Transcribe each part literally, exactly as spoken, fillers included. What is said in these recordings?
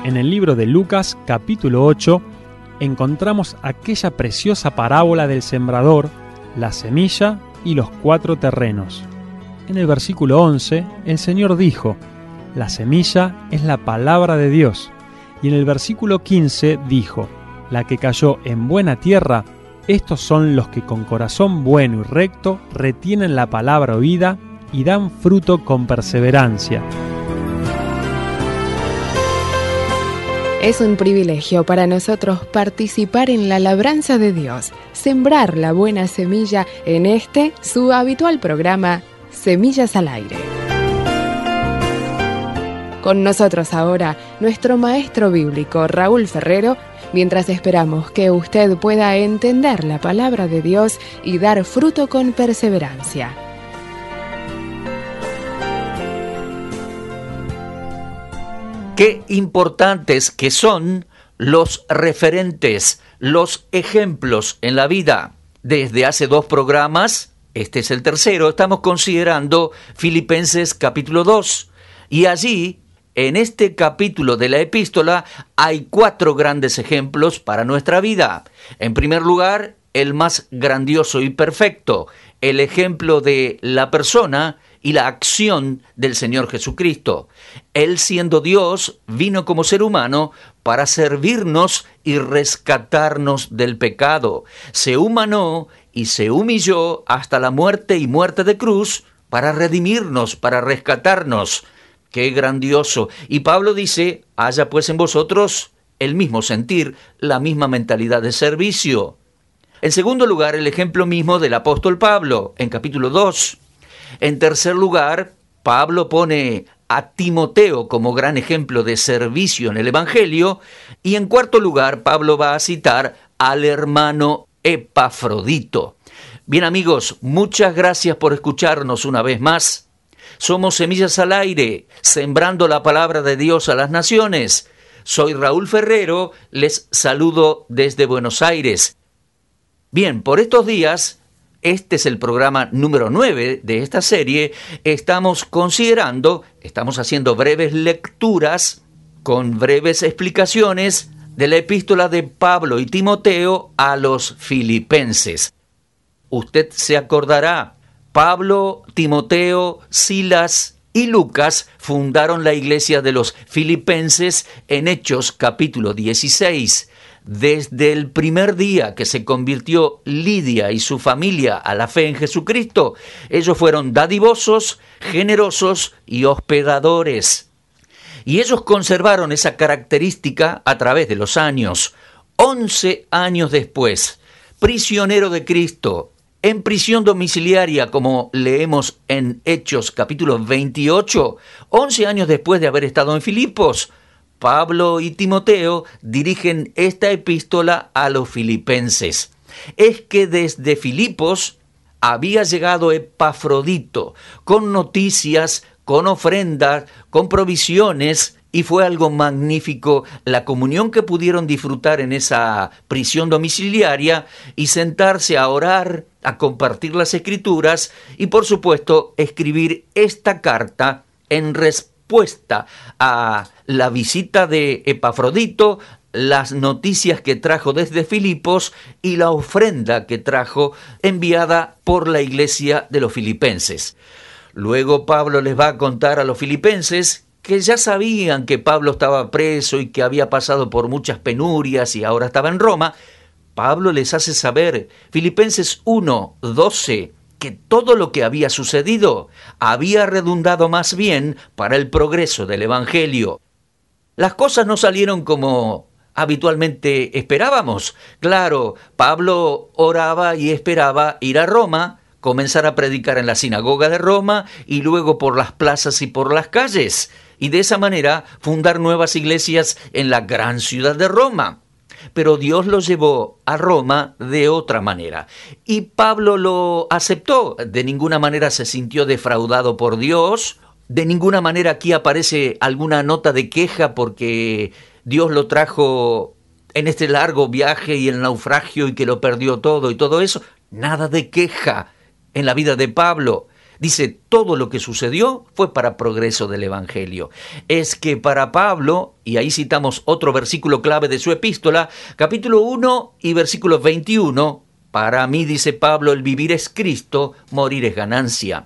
en el libro de Lucas, capítulo ocho, encontramos aquella preciosa parábola del sembrador, la semilla y los cuatro terrenos. En el versículo once, el Señor dijo: la semilla es la palabra de Dios. Y en el versículo quince dijo: la que cayó en buena tierra, estos son los que con corazón bueno y recto retienen la palabra oída y dan fruto con perseverancia. Es un privilegio para nosotros participar en la labranza de Dios, sembrar la buena semilla en este, su habitual programa, Semillas al Aire. Con nosotros ahora, nuestro maestro bíblico Raúl Ferrero, mientras esperamos que usted pueda entender la palabra de Dios y dar fruto con perseverancia. Qué importantes que son los referentes, los ejemplos en la vida. Desde hace dos programas, este es el tercero, estamos considerando Filipenses capítulo dos. Y allí, en este capítulo de la epístola, hay cuatro grandes ejemplos para nuestra vida. En primer lugar, el más grandioso y perfecto, el ejemplo de la persona y la acción del Señor Jesucristo. Él, siendo Dios, vino como ser humano para servirnos y rescatarnos del pecado. Se humanó y se humilló hasta la muerte y muerte de cruz para redimirnos, para rescatarnos. ¡Qué grandioso! Y Pablo dice: haya pues en vosotros el mismo sentir, la misma mentalidad de servicio. En segundo lugar, el ejemplo mismo del apóstol Pablo, en capítulo dos. En tercer lugar, Pablo pone a Timoteo como gran ejemplo de servicio en el Evangelio. Y en cuarto lugar, Pablo va a citar al hermano Epafrodito. Bien, amigos, muchas gracias por escucharnos una vez más. Somos Semillas al Aire, sembrando la palabra de Dios a las naciones. Soy Raúl Ferrero, les saludo desde Buenos Aires. Bien, por estos días, este es el programa número nueve de esta serie, estamos considerando, estamos haciendo breves lecturas con breves explicaciones de la epístola de Pablo y Timoteo a los filipenses. Usted se acordará, Pablo, Timoteo, Silas y Lucas fundaron la iglesia de los filipenses en Hechos capítulo dieciséis. Desde el primer día que se convirtió Lidia y su familia a la fe en Jesucristo, ellos fueron dadivosos, generosos y hospedadores. Y ellos conservaron esa característica a través de los años. Once años después, prisionero de Cristo, en prisión domiciliaria, como leemos en Hechos capítulo veintiocho, once años después de haber estado en Filipos, Pablo y Timoteo dirigen esta epístola a los filipenses. Es que desde Filipos había llegado Epafrodito con noticias, con ofrendas, con provisiones, y fue algo magnífico la comunión que pudieron disfrutar en esa prisión domiciliaria y sentarse a orar, a compartir las Escrituras y, por supuesto, escribir esta carta en respuesta a la visita de Epafrodito, las noticias que trajo desde Filipos y la ofrenda que trajo enviada por la iglesia de los filipenses. Luego Pablo les va a contar a los filipenses que ya sabían que Pablo estaba preso y que había pasado por muchas penurias y ahora estaba en Roma. Pablo les hace saber, Filipenses uno, doce, que todo lo que había sucedido había redundado más bien para el progreso del Evangelio. Las cosas no salieron como habitualmente esperábamos. Claro, Pablo oraba y esperaba ir a Roma, comenzar a predicar en la sinagoga de Roma y luego por las plazas y por las calles, y de esa manera fundar nuevas iglesias en la gran ciudad de Roma. Pero Dios lo llevó a Roma de otra manera, y Pablo lo aceptó. De ninguna manera se sintió defraudado por Dios, de ninguna manera aquí aparece alguna nota de queja porque Dios lo trajo en este largo viaje y el naufragio y que lo perdió todo y todo eso. Nada de queja en la vida de Pablo. Dice, todo lo que sucedió fue para progreso del Evangelio. Es que para Pablo, y ahí citamos otro versículo clave de su epístola, capítulo uno y versículo veintiuno, para mí, dice Pablo, el vivir es Cristo, morir es ganancia.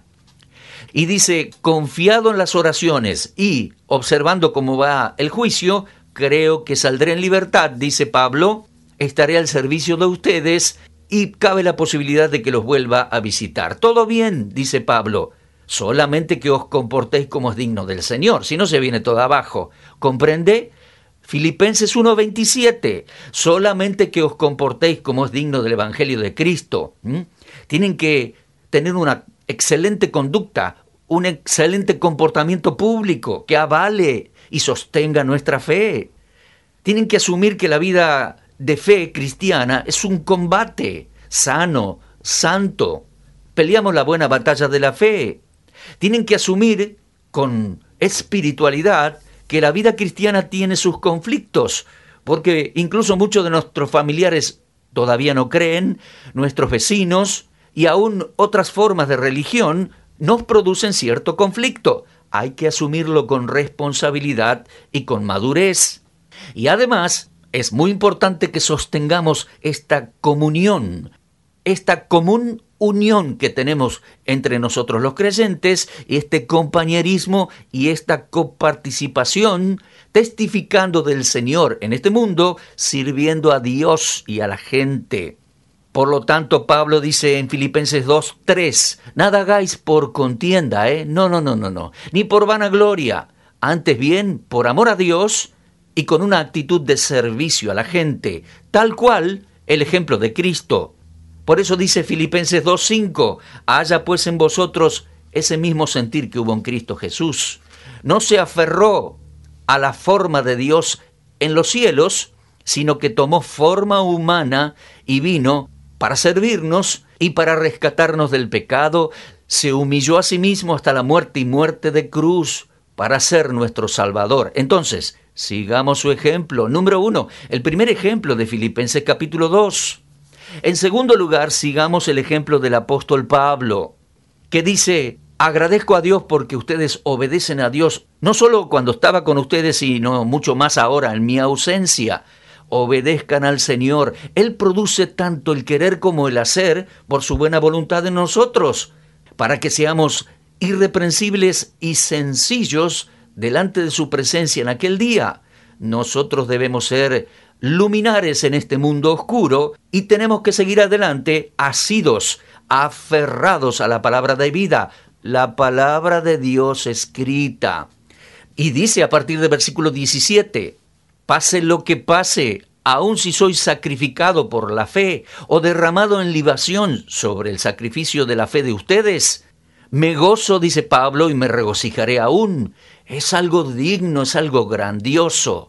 Y dice, confiado en las oraciones y observando cómo va el juicio, creo que saldré en libertad, dice Pablo, estaré al servicio de ustedes y cabe la posibilidad de que los vuelva a visitar. Todo bien, dice Pablo, solamente que os comportéis como es digno del Señor, si no se viene todo abajo. ¿Comprende? Filipenses uno veintisiete, solamente que os comportéis como es digno del Evangelio de Cristo. ¿Mm? Tienen que tener una excelente conducta, un excelente comportamiento público que avale y sostenga nuestra fe. Tienen que asumir que la vida de fe cristiana es un combate sano, santo. Peleamos la buena batalla de la fe. Tienen que asumir con espiritualidad que la vida cristiana tiene sus conflictos, porque incluso muchos de nuestros familiares todavía no creen, nuestros vecinos y aún otras formas de religión nos producen cierto conflicto. Hay que asumirlo con responsabilidad y con madurez. Y además, es muy importante que sostengamos esta comunión, esta común unión que tenemos entre nosotros los creyentes, este compañerismo y esta coparticipación, testificando del Señor en este mundo, sirviendo a Dios y a la gente. Por lo tanto, Pablo dice en Filipenses dos tres, nada hagáis por contienda, ¿eh? No, no, no, no, no, ni por vanagloria, antes bien por amor a Dios y con una actitud de servicio a la gente, tal cual el ejemplo de Cristo. Por eso dice Filipenses dos cinco, haya pues en vosotros ese mismo sentir que hubo en Cristo Jesús. No se aferró a la forma de Dios en los cielos, sino que tomó forma humana y vino para servirnos y para rescatarnos del pecado. Se humilló a sí mismo hasta la muerte y muerte de cruz para ser nuestro Salvador. Entonces, sigamos su ejemplo. Número uno, el primer ejemplo de Filipenses capítulo dos. En segundo lugar, sigamos el ejemplo del apóstol Pablo, que dice, agradezco a Dios porque ustedes obedecen a Dios, no solo cuando estaba con ustedes, sino mucho más ahora en mi ausencia. Obedezcan al Señor. Él produce tanto el querer como el hacer por su buena voluntad en nosotros, para que seamos irreprensibles y sencillos delante de su presencia en aquel día. Nosotros debemos ser luminares en este mundo oscuro y tenemos que seguir adelante asidos, aferrados a la palabra de vida, la palabra de Dios escrita. Y dice a partir del versículo diecisiete, pase lo que pase, aun si soy sacrificado por la fe o derramado en libación sobre el sacrificio de la fe de ustedes, me gozo, dice Pablo, y me regocijaré aún. Es algo digno, es algo grandioso.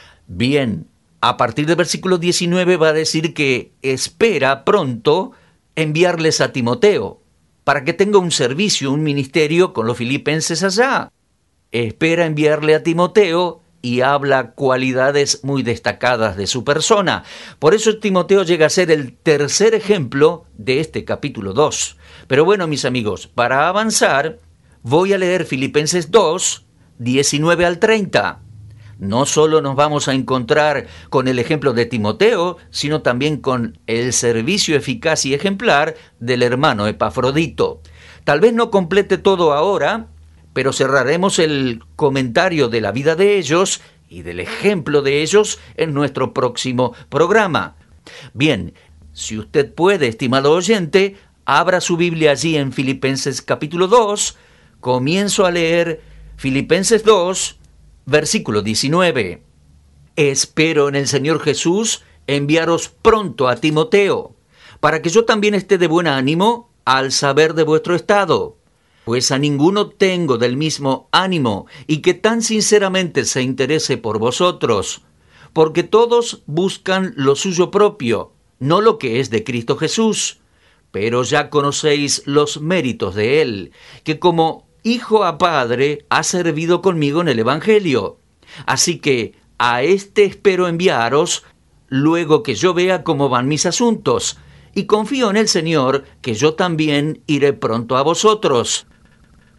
Bien, a partir del versículo diecinueve va a decir que espera pronto enviarles a Timoteo para que tenga un servicio, un ministerio con los filipenses allá. Espera enviarle a Timoteo y habla cualidades muy destacadas de su persona. Por eso Timoteo llega a ser el tercer ejemplo de este capítulo dos. Pero bueno, mis amigos, para avanzar, voy a leer Filipenses dos, diecinueve al treinta. No solo nos vamos a encontrar con el ejemplo de Timoteo, sino también con el servicio eficaz y ejemplar del hermano Epafrodito. Tal vez no complete todo ahora, pero cerraremos el comentario de la vida de ellos y del ejemplo de ellos en nuestro próximo programa. Bien, si usted puede, estimado oyente, abra su Biblia allí en Filipenses capítulo dos, comienzo a leer Filipenses dos, versículo diecinueve. Espero en el Señor Jesús enviaros pronto a Timoteo, para que yo también esté de buen ánimo al saber de vuestro estado, pues a ninguno tengo del mismo ánimo y que tan sinceramente se interese por vosotros, porque todos buscan lo suyo propio, no lo que es de Cristo Jesús. Pero ya conocéis los méritos de él, que como hijo a padre ha servido conmigo en el Evangelio. Así que a este espero enviaros, luego que yo vea cómo van mis asuntos, y confío en el Señor, que yo también iré pronto a vosotros.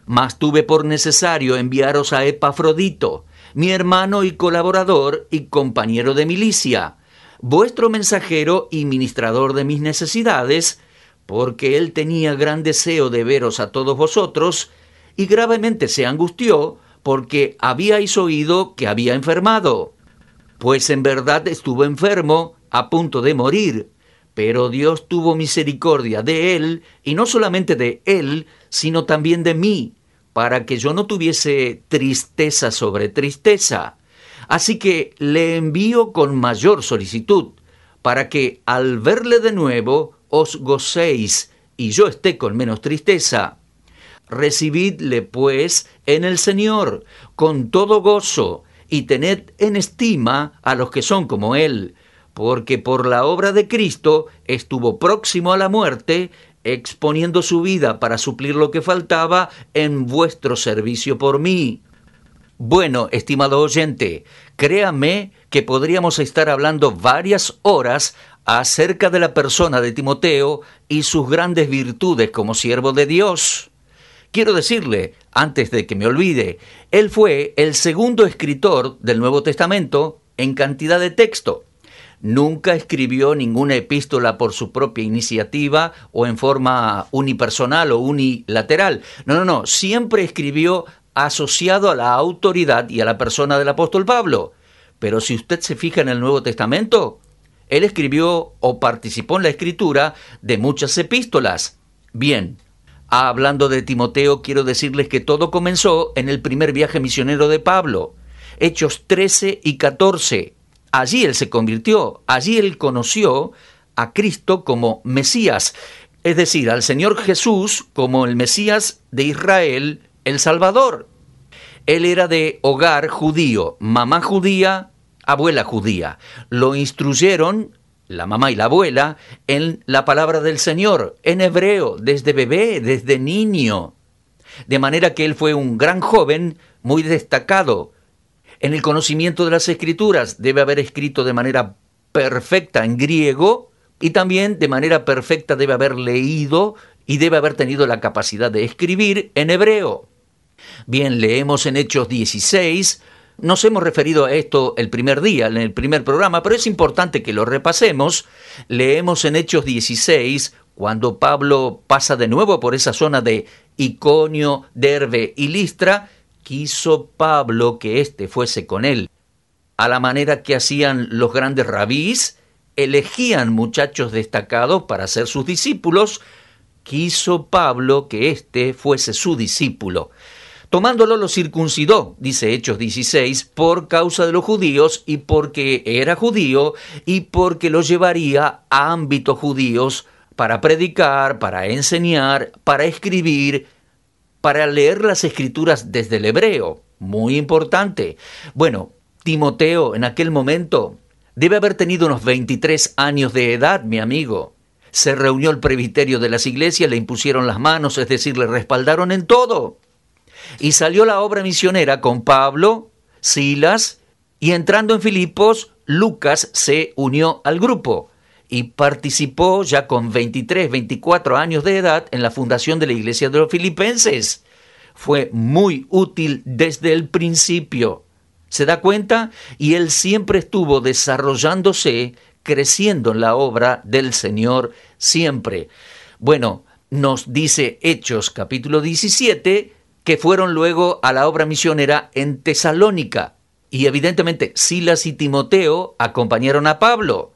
Mas tuve por necesario enviaros a Epafrodito, mi hermano y colaborador y compañero de milicia, vuestro mensajero y ministrador de mis necesidades, porque él tenía gran deseo de veros a todos vosotros, y gravemente se angustió, porque habíais oído que había enfermado. Pues en verdad estuvo enfermo, a punto de morir, pero Dios tuvo misericordia de él, y no solamente de él, sino también de mí, para que yo no tuviese tristeza sobre tristeza. Así que le envío con mayor solicitud, para que al verle de nuevo os gocéis, y yo esté con menos tristeza. Recibidle, pues, en el Señor, con todo gozo, y tened en estima a los que son como él, porque por la obra de Cristo estuvo próximo a la muerte, exponiendo su vida para suplir lo que faltaba en vuestro servicio por mí. Bueno, estimado oyente, créame que podríamos estar hablando varias horas acerca de la persona de Timoteo y sus grandes virtudes como siervo de Dios. Quiero decirle, antes de que me olvide, él fue el segundo escritor del Nuevo Testamento en cantidad de texto. Nunca escribió ninguna epístola por su propia iniciativa o en forma unipersonal o unilateral. No, no, no. Siempre escribió asociado a la autoridad y a la persona del apóstol Pablo. Pero si usted se fija en el Nuevo Testamento, él escribió o participó en la escritura de muchas epístolas. Bien, hablando de Timoteo, quiero decirles que todo comenzó en el primer viaje misionero de Pablo, Hechos trece y catorce. Allí él se convirtió, allí él conoció a Cristo como Mesías, es decir, al Señor Jesús como el Mesías de Israel, el Salvador. Él era de hogar judío, mamá judía, abuela judía. Lo instruyeron, la mamá y la abuela, en la palabra del Señor, en hebreo, desde bebé, desde niño. De manera que él fue un gran joven, muy destacado en el conocimiento de las Escrituras. Debe haber escrito de manera perfecta en griego y también de manera perfecta debe haber leído y debe haber tenido la capacidad de escribir en hebreo. Bien, leemos en Hechos dieciséis, nos hemos referido a esto el primer día, en el primer programa, pero es importante que lo repasemos. Leemos en Hechos dieciséis, cuando Pablo pasa de nuevo por esa zona de Iconio, Derbe y Listra, quiso Pablo que éste fuese con él. A la manera que hacían los grandes rabís, elegían muchachos destacados para ser sus discípulos, quiso Pablo que éste fuese su discípulo. Tomándolo lo circuncidó, dice Hechos dieciséis, por causa de los judíos y porque era judío y porque lo llevaría a ámbitos judíos para predicar, para enseñar, para escribir, para leer las Escrituras desde el hebreo. Muy importante. Bueno, Timoteo en aquel momento debe haber tenido unos veintitrés años de edad, mi amigo. Se reunió el presbiterio de las iglesias, le impusieron las manos, es decir, le respaldaron en todo. Y salió la obra misionera con Pablo, Silas, y entrando en Filipos, Lucas se unió al grupo y participó ya con veintitrés, veinticuatro años de edad en la fundación de la iglesia de los filipenses. Fue muy útil desde el principio. ¿Se da cuenta? Y él siempre estuvo desarrollándose, creciendo en la obra del Señor siempre. Bueno, nos dice Hechos capítulo diecisiete, que fueron luego a la obra misionera en Tesalónica. Y evidentemente Silas y Timoteo acompañaron a Pablo.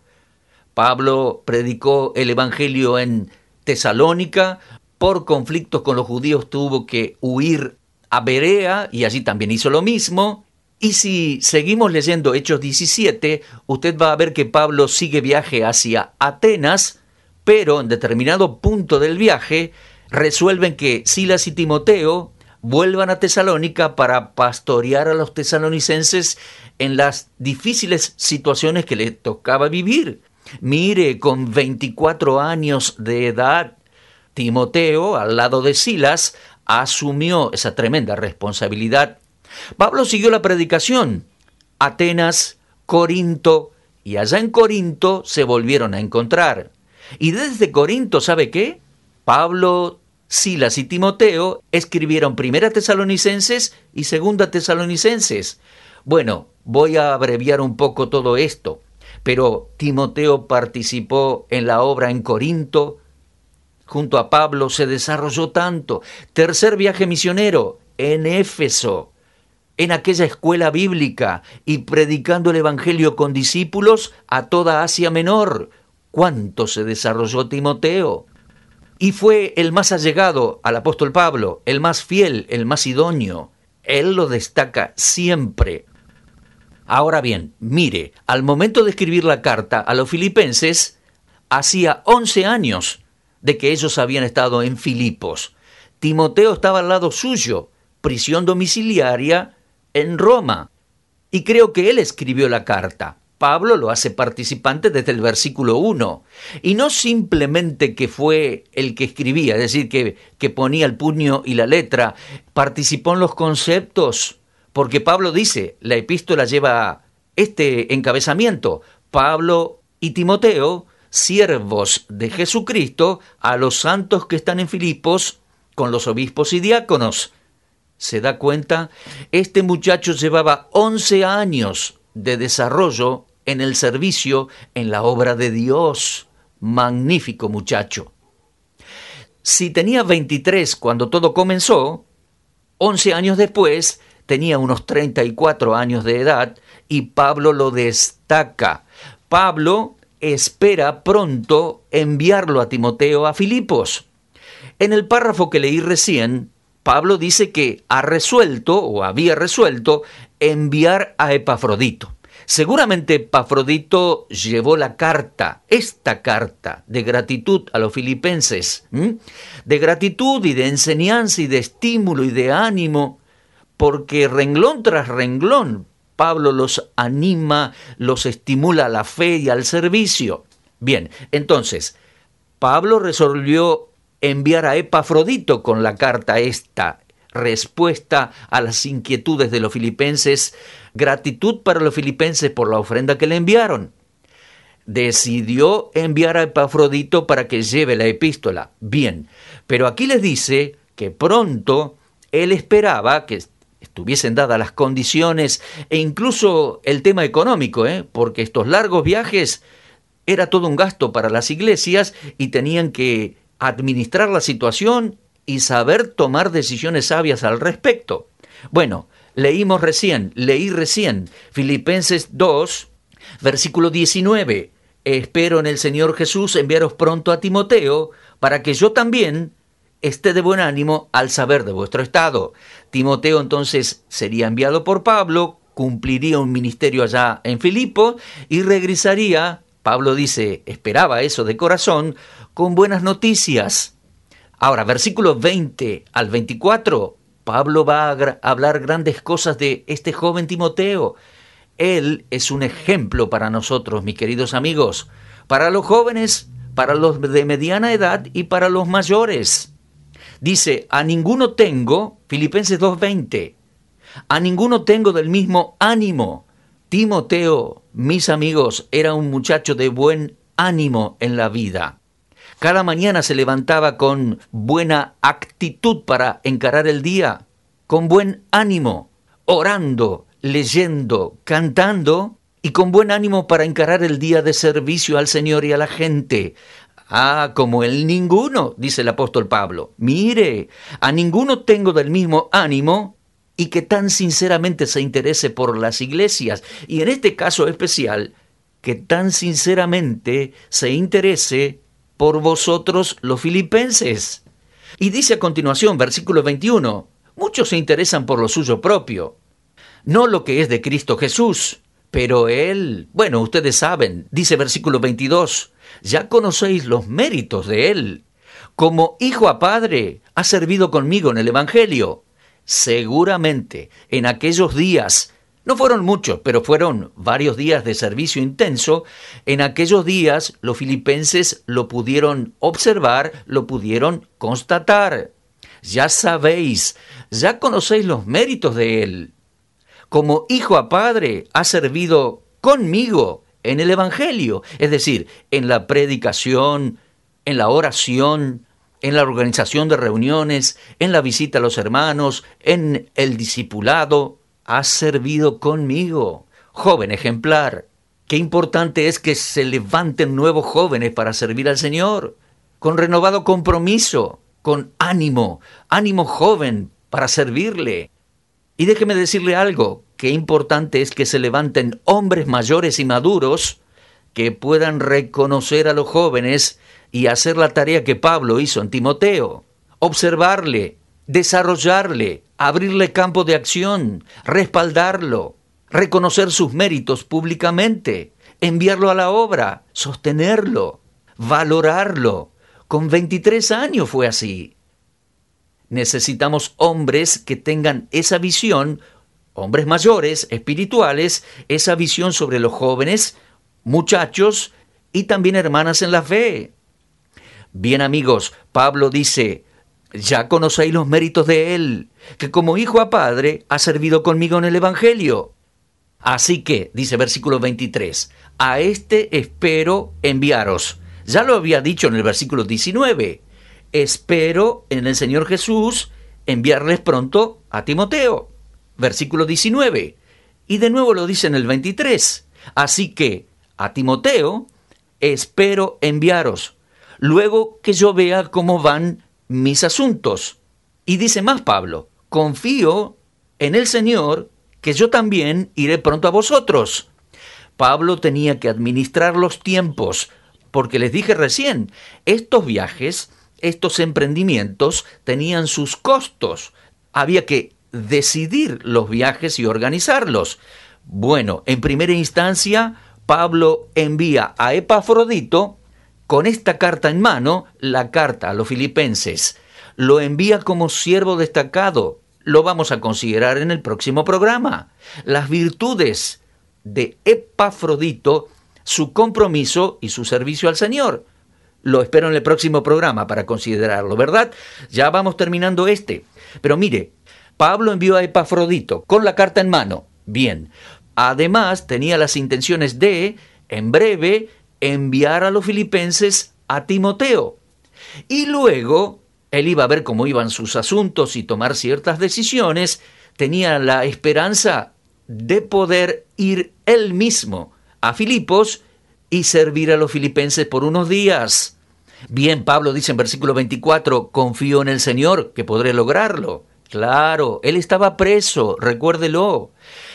Pablo predicó el evangelio en Tesalónica. Por conflictos con los judíos tuvo que huir a Berea y allí también hizo lo mismo. Y si seguimos leyendo Hechos diecisiete, usted va a ver que Pablo sigue viaje hacia Atenas, pero en determinado punto del viaje resuelven que Silas y Timoteo vuelvan a Tesalónica para pastorear a los tesalonicenses en las difíciles situaciones que les tocaba vivir. Mire, con veinticuatro años de edad, Timoteo, al lado de Silas, asumió esa tremenda responsabilidad. Pablo siguió la predicación. Atenas, Corinto, y allá en Corinto se volvieron a encontrar. Y desde Corinto, ¿sabe qué? Pablo Silas y Timoteo escribieron Primera Tesalonicenses y Segunda Tesalonicenses. Bueno, voy a abreviar un poco todo esto, pero Timoteo participó en la obra en Corinto, junto a Pablo se desarrolló tanto. Tercer viaje misionero en Éfeso, en aquella escuela bíblica y predicando el evangelio con discípulos a toda Asia Menor. ¿Cuánto se desarrolló Timoteo? Y fue el más allegado al apóstol Pablo, el más fiel, el más idóneo. Él lo destaca siempre. Ahora bien, mire, al momento de escribir la carta a los filipenses, hacía once años de que ellos habían estado en Filipos. Timoteo estaba al lado suyo, prisión domiciliaria en Roma. Y creo que él escribió la carta. Pablo lo hace participante desde el versículo uno. Y no simplemente que fue el que escribía, es decir, que, que ponía el puño y la letra, participó en los conceptos, porque Pablo dice, la epístola lleva este encabezamiento: Pablo y Timoteo, siervos de Jesucristo, a los santos que están en Filipos, con los obispos y diáconos. ¿Se da cuenta? Este muchacho llevaba once años de desarrollo en el servicio, en la obra de Dios. Magnífico muchacho. Si tenía veintitrés cuando todo comenzó, once años después tenía unos treinta y cuatro años de edad, y Pablo lo destaca. Pablo espera pronto enviarlo a Timoteo a Filipos. En el párrafo que leí recién, Pablo dice que ha resuelto o había resuelto enviar a Epafrodito. Seguramente Epafrodito llevó la carta, esta carta de gratitud a los filipenses, ¿m? de gratitud y de enseñanza y de estímulo y de ánimo, porque renglón tras renglón Pablo los anima, los estimula a la fe y al servicio. Bien, entonces, Pablo resolvió enviar a Epafrodito con la carta esta, respuesta a las inquietudes de los filipenses, gratitud para los filipenses por la ofrenda que le enviaron. Decidió enviar a Epafrodito para que lleve la epístola. Bien, pero aquí les dice que pronto él esperaba que estuviesen dadas las condiciones e incluso el tema económico, ¿eh? porque estos largos viajes era todo un gasto para las iglesias y tenían que administrar la situación y saber tomar decisiones sabias al respecto. Bueno, leímos recién, leí recién, Filipenses dos, versículo diecinueve. Espero en el Señor Jesús enviaros pronto a Timoteo, para que yo también esté de buen ánimo al saber de vuestro estado. Timoteo entonces sería enviado por Pablo, cumpliría un ministerio allá en Filipo y regresaría, Pablo dice, esperaba eso de corazón, con buenas noticias. Ahora, versículos veinte al veinticuatro, Pablo va a gra- hablar grandes cosas de este joven Timoteo. Él es un ejemplo para nosotros, mis queridos amigos, para los jóvenes, para los de mediana edad y para los mayores. Dice, a ninguno tengo, Filipenses dos veinte, a ninguno tengo del mismo ánimo. Timoteo, mis amigos, era un muchacho de buen ánimo en la vida. Cada mañana se levantaba con buena actitud para encarar el día, con buen ánimo, orando, leyendo, cantando y con buen ánimo para encarar el día de servicio al Señor y a la gente. Ah, como el ninguno, dice el apóstol Pablo. Mire, a ninguno tengo del mismo ánimo y que tan sinceramente se interese por las iglesias. Y en este caso especial, que tan sinceramente se interese por vosotros los filipenses. Y dice a continuación, versículo veintiuno, muchos se interesan por lo suyo propio, no lo que es de Cristo Jesús, pero él, bueno, ustedes saben, dice versículo veintidós, ya conocéis los méritos de él. Como hijo a padre, ha servido conmigo en el Evangelio. Seguramente, en aquellos días, no fueron muchos, pero fueron varios días de servicio intenso, en aquellos días los filipenses lo pudieron observar, lo pudieron constatar. Ya sabéis, ya conocéis los méritos de él. Como hijo a padre, ha servido conmigo en el Evangelio, es decir, en la predicación, en la oración, en la organización de reuniones, en la visita a los hermanos, en el discipulado. Has servido conmigo, joven ejemplar. Qué importante es que se levanten nuevos jóvenes para servir al Señor, con renovado compromiso, con ánimo, ánimo joven para servirle. Y déjeme decirle algo, qué importante es que se levanten hombres mayores y maduros que puedan reconocer a los jóvenes y hacer la tarea que Pablo hizo en Timoteo, observarle, desarrollarle, abrirle campo de acción, respaldarlo, reconocer sus méritos públicamente, enviarlo a la obra, sostenerlo, valorarlo. Con veintitrés años fue así. Necesitamos hombres que tengan esa visión, hombres mayores, espirituales, esa visión sobre los jóvenes, muchachos y también hermanas en la fe. Bien, amigos, Pablo dice: ya conocéis los méritos de él, que como hijo a padre ha servido conmigo en el Evangelio. Así que, dice versículo veintitrés, a este espero enviaros. Ya lo había dicho en el versículo diecinueve. Espero en el Señor Jesús enviarles pronto a Timoteo. Versículo diecinueve. Y de nuevo lo dice en el veintitrés. Así que a Timoteo espero enviaros, luego que yo vea cómo van mis asuntos. Y dice más Pablo: confío en el Señor que yo también iré pronto a vosotros. Pablo tenía que administrar los tiempos, porque les dije recién, estos viajes, estos emprendimientos tenían sus costos. Había que decidir los viajes y organizarlos. Bueno, en primera instancia, Pablo envía a Epafrodito con esta carta en mano, la carta a los filipenses. Lo envía como siervo destacado. Lo vamos a considerar en el próximo programa. Las virtudes de Epafrodito, su compromiso y su servicio al Señor. Lo espero en el próximo programa para considerarlo, ¿verdad? Ya vamos terminando este. Pero mire, Pablo envió a Epafrodito con la carta en mano. Bien. Además, tenía las intenciones de, en breve, enviar a los filipenses a Timoteo. Y luego, él iba a ver cómo iban sus asuntos y tomar ciertas decisiones. Tenía la esperanza de poder ir él mismo a Filipos y servir a los filipenses por unos días. Bien, Pablo dice en versículo veinticuatro, confío en el Señor que podré lograrlo. Claro, él estaba preso, recuérdelo.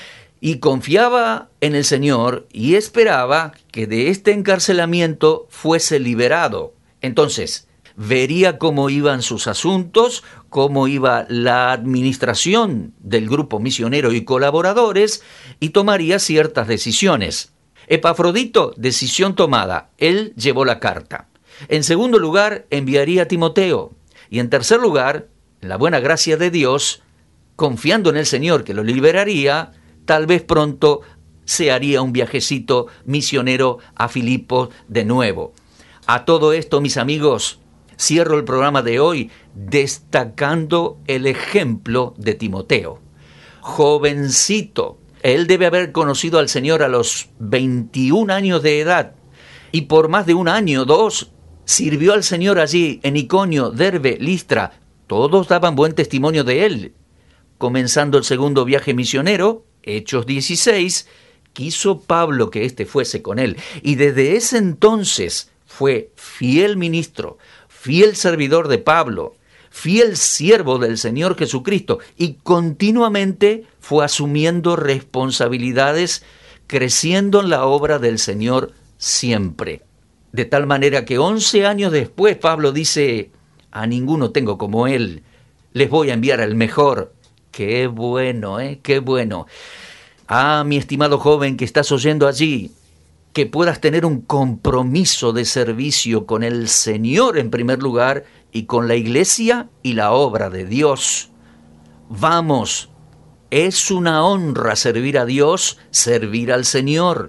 Y confiaba en el Señor y esperaba que de este encarcelamiento fuese liberado. Entonces, vería cómo iban sus asuntos, cómo iba la administración del grupo misionero y colaboradores, y tomaría ciertas decisiones. Epafrodito, decisión tomada. Él llevó la carta. En segundo lugar, enviaría a Timoteo. Y en tercer lugar, en la buena gracia de Dios, confiando en el Señor que lo liberaría, tal vez pronto se haría un viajecito misionero a Filipos de nuevo. A todo esto, mis amigos, cierro el programa de hoy destacando el ejemplo de Timoteo. Jovencito, él debe haber conocido al Señor a los veintiún años de edad y por más de un año, dos, sirvió al Señor allí en Iconio, Derbe, Listra. Todos daban buen testimonio de él. Comenzando el segundo viaje misionero, Hechos dieciséis, quiso Pablo que éste fuese con él, y desde ese entonces fue fiel ministro, fiel servidor de Pablo, fiel siervo del Señor Jesucristo, y continuamente fue asumiendo responsabilidades, creciendo en la obra del Señor siempre. De tal manera que once años después Pablo dice, a ninguno tengo como él, les voy a enviar al mejor. Qué bueno, ¿eh? Qué bueno. Ah, mi estimado joven que estás oyendo allí, que puedas tener un compromiso de servicio con el Señor en primer lugar y con la iglesia y la obra de Dios. Vamos, es una honra servir a Dios, servir al Señor.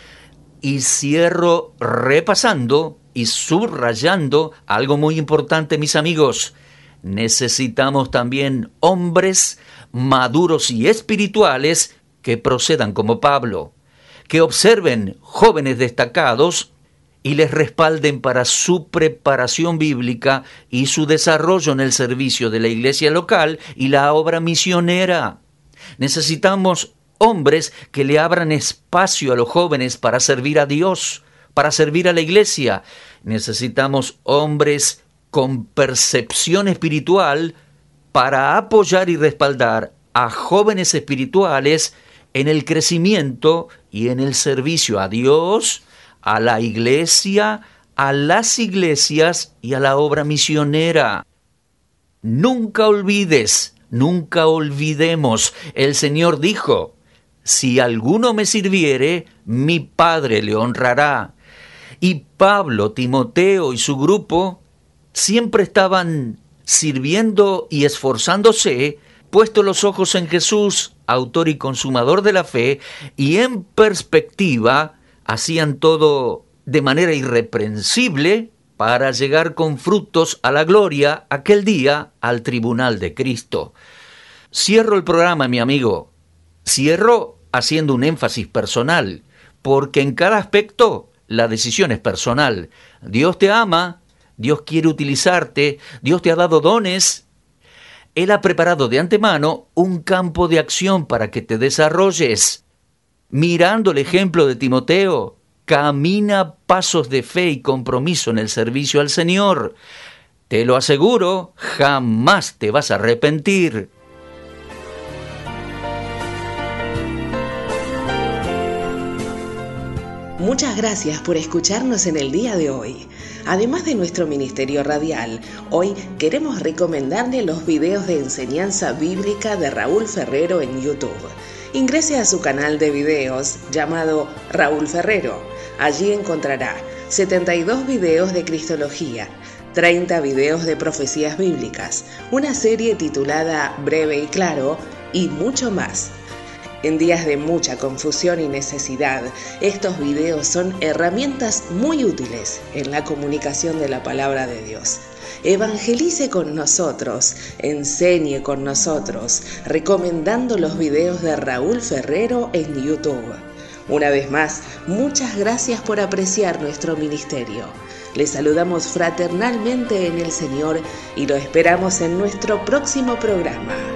Y cierro repasando y subrayando algo muy importante, mis amigos. Necesitamos también hombres maduros y espirituales que procedan como Pablo, que observen jóvenes destacados y les respalden para su preparación bíblica y su desarrollo en el servicio de la iglesia local y la obra misionera. Necesitamos hombres que le abran espacio a los jóvenes para servir a Dios, para servir a la iglesia. Necesitamos hombres con percepción espiritual para apoyar y respaldar a jóvenes espirituales en el crecimiento y en el servicio a Dios, a la iglesia, a las iglesias y a la obra misionera. Nunca olvides, nunca olvidemos, el Señor dijo: si alguno me sirviere, mi Padre le honrará. Y Pablo, Timoteo y su grupo siempre estaban sirviendo y esforzándose, puesto los ojos en Jesús, autor y consumador de la fe, y en perspectiva hacían todo de manera irreprensible para llegar con frutos a la gloria aquel día al tribunal de Cristo. Cierro el programa, mi amigo. Cierro haciendo un énfasis personal, porque en cada aspecto la decisión es personal. Dios te ama, Dios quiere utilizarte, Dios te ha dado dones. Él ha preparado de antemano un campo de acción para que te desarrolles. Mirando el ejemplo de Timoteo, camina pasos de fe y compromiso en el servicio al Señor. Te lo aseguro, jamás te vas a arrepentir. Muchas gracias por escucharnos en el día de hoy. Además de nuestro ministerio radial, hoy queremos recomendarle los videos de enseñanza bíblica de Raúl Ferrero en YouTube. Ingrese a su canal de videos llamado Raúl Ferrero. Allí encontrará setenta y dos videos de Cristología, treinta videos de profecías bíblicas, una serie titulada Breve y Claro y mucho más. En días de mucha confusión y necesidad, estos videos son herramientas muy útiles en la comunicación de la palabra de Dios. Evangelice con nosotros, enseñe con nosotros, recomendando los videos de Raúl Ferrero en YouTube. Una vez más, muchas gracias por apreciar nuestro ministerio. Les saludamos fraternalmente en el Señor y lo esperamos en nuestro próximo programa.